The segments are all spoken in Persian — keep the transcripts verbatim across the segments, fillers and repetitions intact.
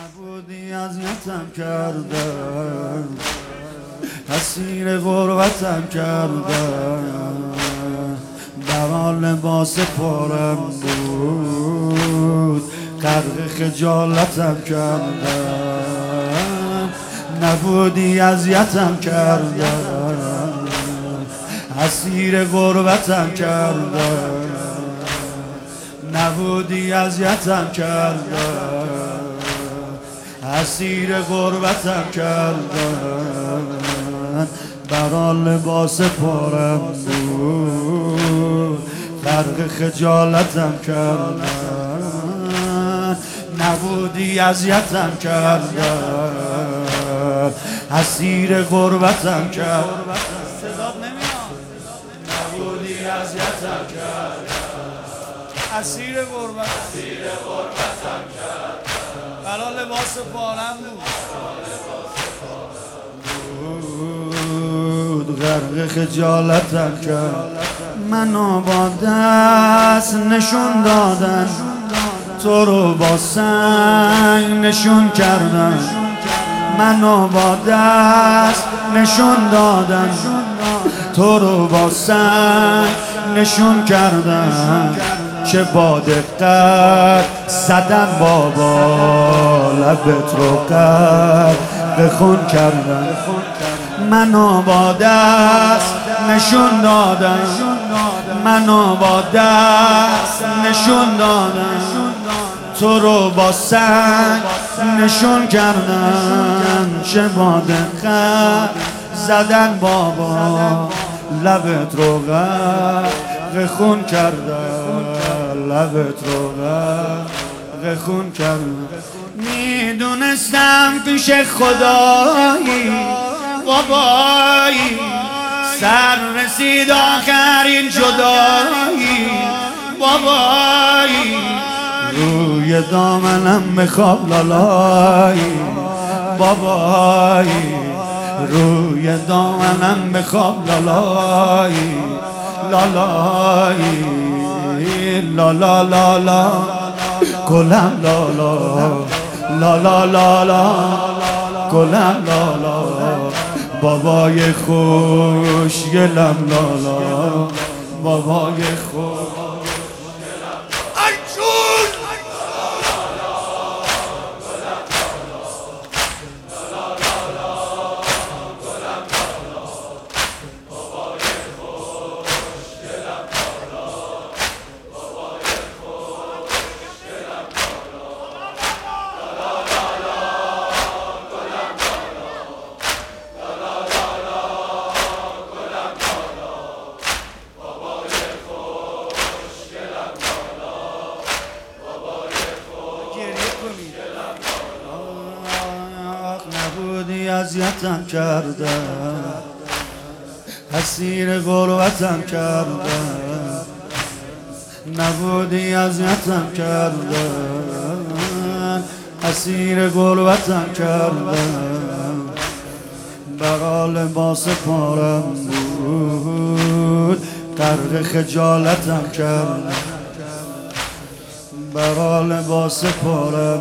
نبودی اذیتم کردن، اسیر غربتم کردن، در لباس پارم بود غرق خجالتم کردن. نبودی اذیتم کردن، اسیر غربتم کردن، نبودی اذیتم کردن، اسیر غربتم کردن، برا لباس پارم بود غرق خجالتم کردن. نبودی اذیتم کردن، اسیر غربتم کردن، نبودی اذیتم کردن، اسیر غربتم کرد، برا لباس پارم بود غرق خجالتم کرد. منو با دست نشون دادن، تو رو با سنگ نشون کردن. منو با دست نشون دادن، تو رو با سنگ نشون کردن. چه با دقت زدن بابا، لبت رو غرق خون کردن. منو با دست نشون دادن، منو با دست نشون دادن، تو رو با سنگ نشون کردن. چه با دقت زدن بابا، لبت رو غرق خون کردن، لبت رو غرق خون کردن. میدونستم پیش خدایی بابایی، سر رسید آخرین جدایی بابایی. روی دامنم میخواب لالایی بابایی، روی دامنم میخواب لالایی لالایی. لالا لالا گلم لالا، لالا لالا گلم لالا، بابای خوشگلم لالا، بابای خوشگلم. نبودی اذیتم کردن، اسیر غربتم کردن. نبودی اذیتم کردن، اسیر غربتم کردن، برا لباس پارم بود غرق خجالتم کردن، برا لباس پارم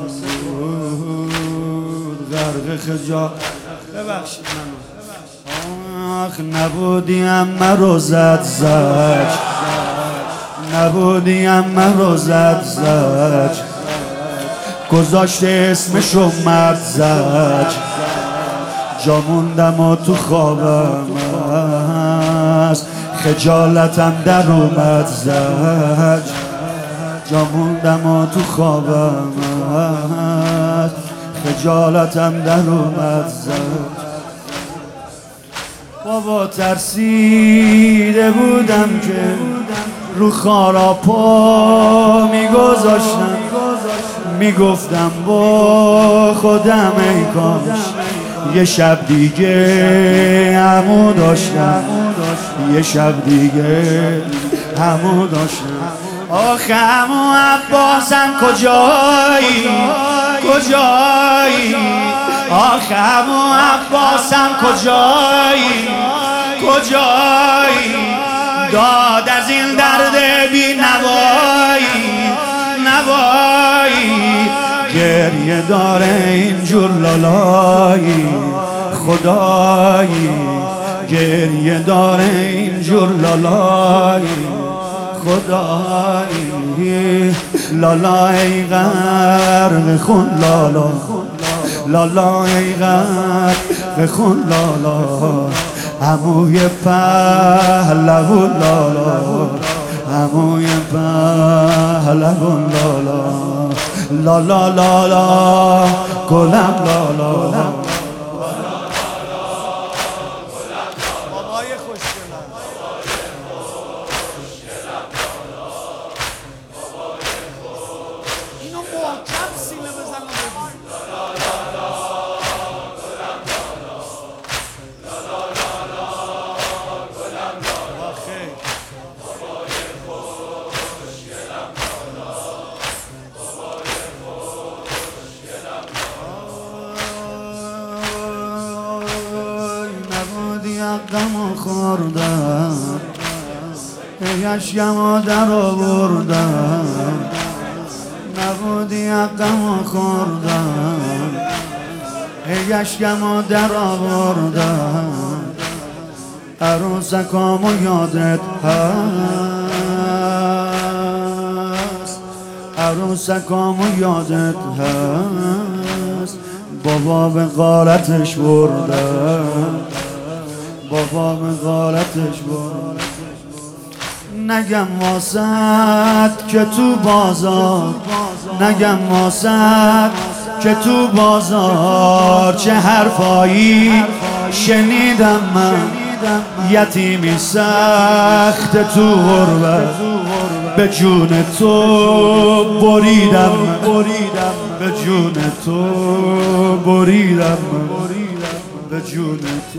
بود غرق خجالت. ببخشید منو. آخ نبودیم مرو زد زج، نبودیم مرو زد زج، گذاشته اسمشو مرد زج. جا موندم و تو خوابم است، خجالتم در اومد زج. جا موندم و تو خوابم است، خجالتم در اومد زج. بابا ترسیده بودم که رو خارا پا میگذاشتم، میگفتم با خودم ای کاش یه شب دیگه همو داشتم، یه شب دیگه همو داشتم. آخه همو عباسم کجایی کجایی، آخه همو عباسم کجایی کجایی. داد از این درد بی نوایی نوایی، گریه داره اینجور لالایی خدایی گریه داره اینجور لالایی خدایی لالا ای غرق خون لالا لالا ای غرق خون لالا عموی پهلوون لالا عموی پهلوون لالا لالا لالا گلم لالا بابای خوشگلم اینو محکم سینه بزن و بگو غم خوردم یشیم در آوردم نبودی غم خوردم یشیم در آوردم عروسکامو یادت هست عروسکامو یادت هست بابا به غارتش بردم بابا به غارتش برد نگم واسد که تو بازار نگم واسد که تو بازار چه حرفایی شنیدم من یتیمی سخت تو غربت به جون تو بریدم به جون تو بریدم به جون تو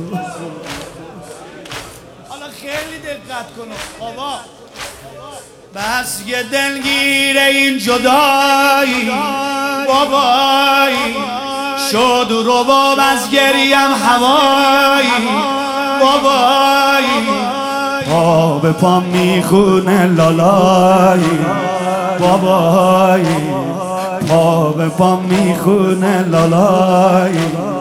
خیلی دقت کن بابا بس یه دلگیره این جدایی بابایی شد رباب از گریم هوایی بابایی پا به پا میخونه لالایی بابایی پا به پا میخونه لالایی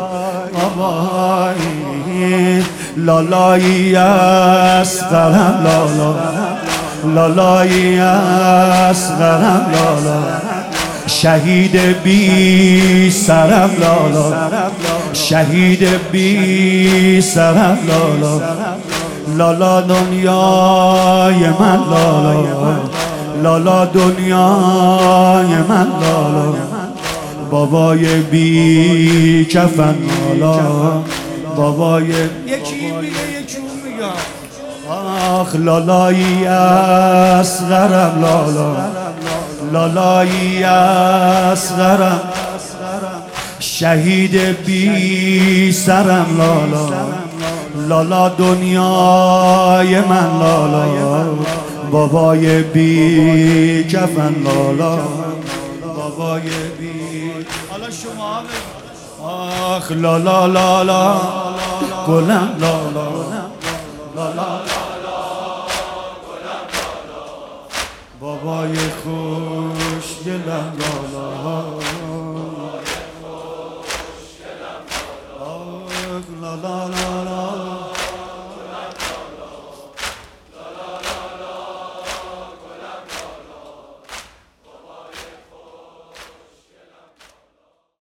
بابایی لالایی اصغرم لالا لالایی اصغرم لالا شهید بی سرم لالا شهید بی سرم لالا لالا دنیای من لالا لالا دنیای من لالا بابای بی کفن لالا بابای یکی این میگه یکی اون میگه آخ لالایی اصغرم لالا لالایی اصغرم شهید بی سرم لالا لالا دنیای من لالا بابای بی کفن لالا بابای بی حالا شما آخ لالا لالا گلم لالا لالا بابای خوشگلم لالا آخ لالا لالا